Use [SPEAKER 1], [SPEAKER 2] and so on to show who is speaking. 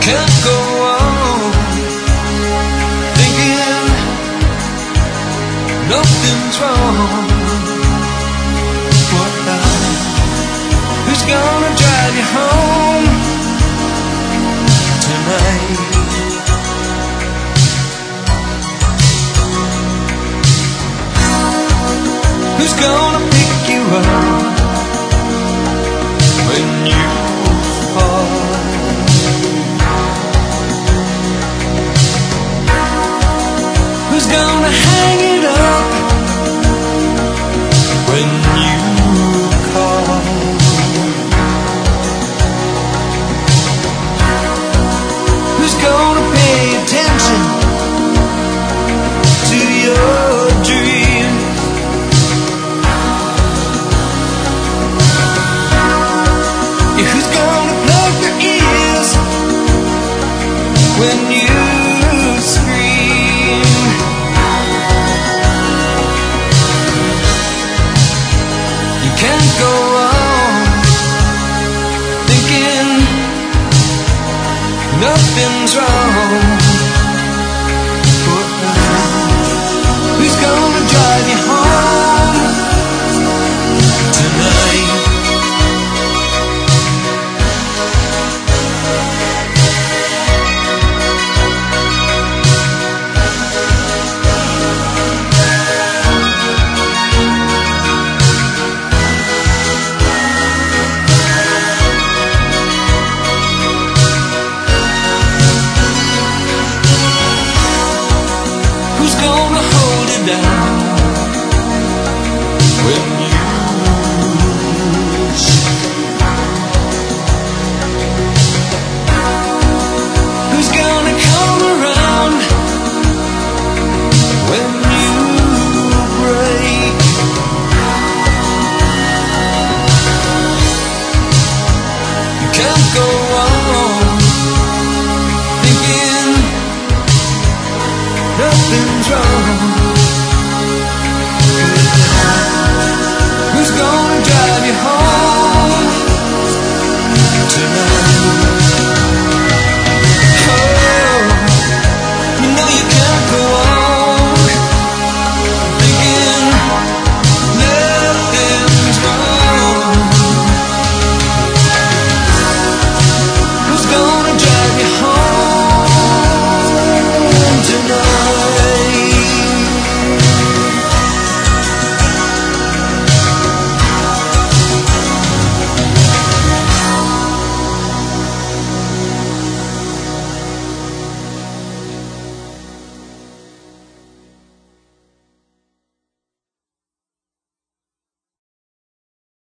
[SPEAKER 1] can't go on thinking nothing's wrong. What now? Who's gonna drive you home tonight? Who's gonna pick you up when you fall? Who's gonna hang it up when you call? Who's gonna pay attention to your dreams? Who's gonna plug their ears when you scream? You can't go on thinking nothing's wrong. Who's gonna drive you home tonight? Who's gonna hold it down when you shake? Who's gonna come around when you break? You can't go